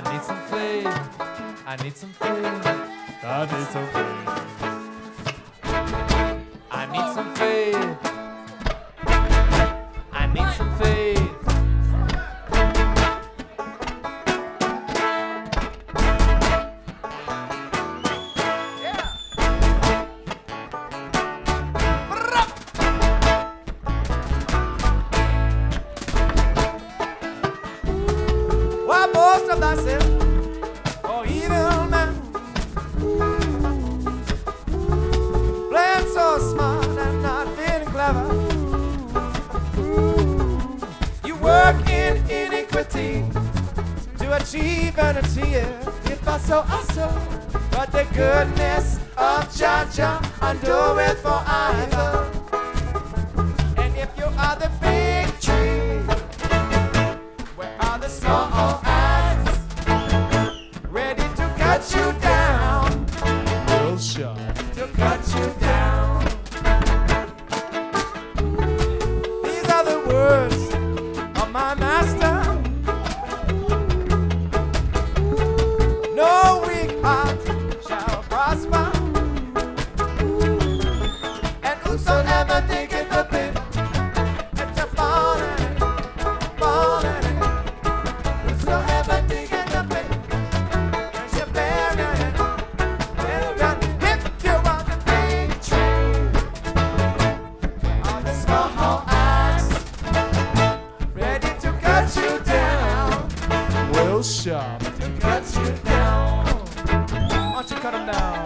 need some faith. I need some faith. I need some faith. I need some faith. I need some faith. Why boast of thyself, oh evil man? Playing so smart and not feeling clever. You work in iniquity to achieve vanity. If I so, I so. But the goodness of Jah endureth forever. And if you are the big tree, where are the small axe ready to cut you down? Real sharp. To cut you down. These are the words of my master. No weak heart shall prosper, and whosoever thinketh the pit, it's a falling. Whosoever thinketh the pit, and shall bear it. If you are the big tree, or the small axe, ready to cut you down, Real sharp. to cut you down. Why don't you cut him down?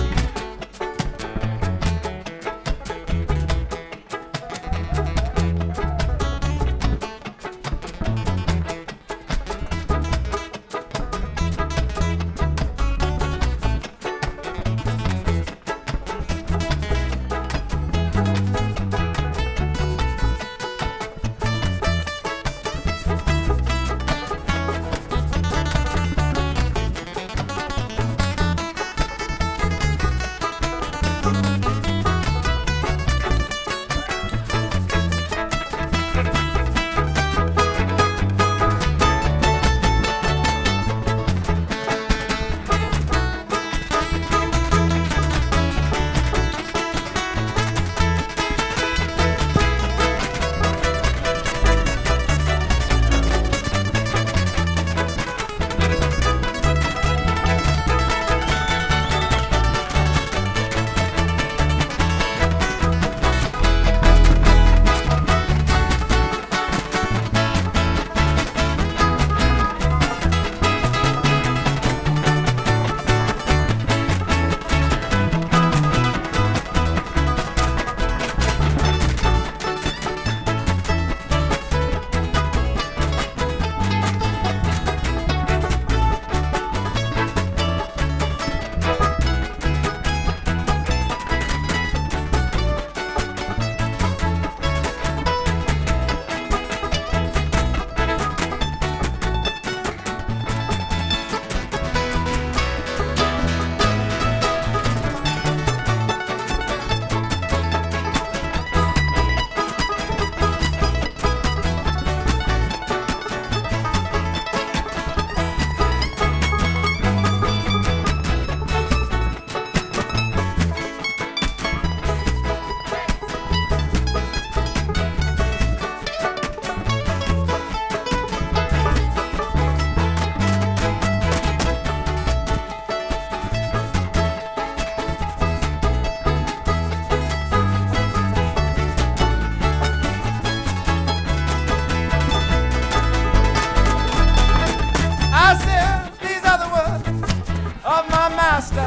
master.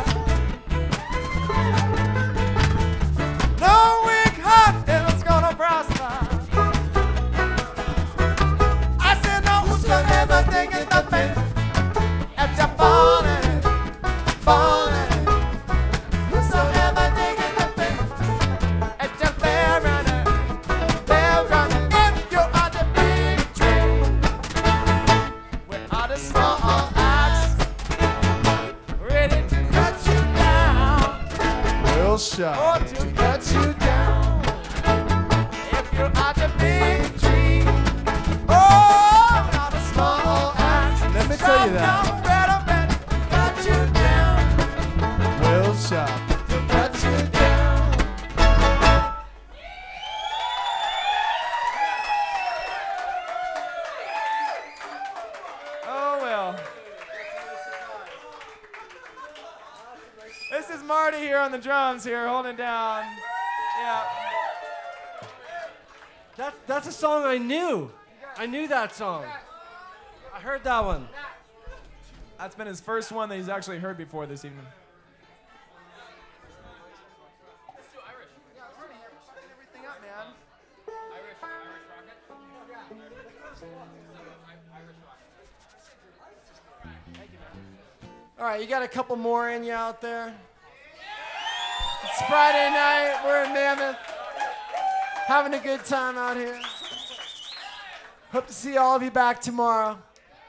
No weak heart is gonna prosper. I said no whosoever thinketh the faith at your falling, falling. Whosoever thinketh the faith at your barren, barren. If you are the big tree, we are the small axe, ready to cut you down. Real shy. Or to cut you down. If you are the big tree, oh, not a small axe. Let me tell you that. Strong, Marty here on the drums here, holding down. Yeah. That's a song I knew. I knew that song. I heard that one. That's been his first one that he's actually heard before this evening. Let's do Irish. Yeah, fucking everything up, man. Irish rocket? All right, you got a couple more in you out there? It's Friday night. We're in Mammoth. Having a good time out here. Hope to see all of you back tomorrow.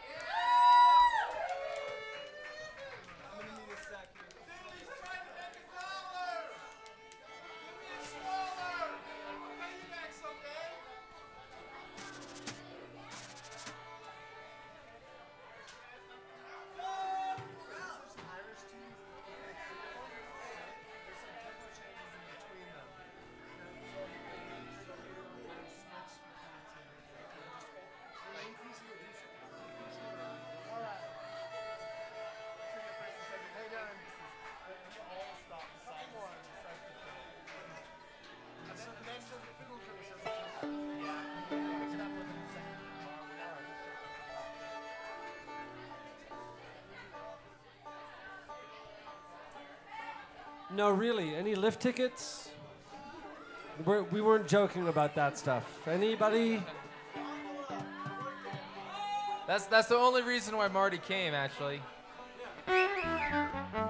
No, really. Any lift tickets? We weren't joking about that stuff. Anybody? That's the only reason why Marty came, actually.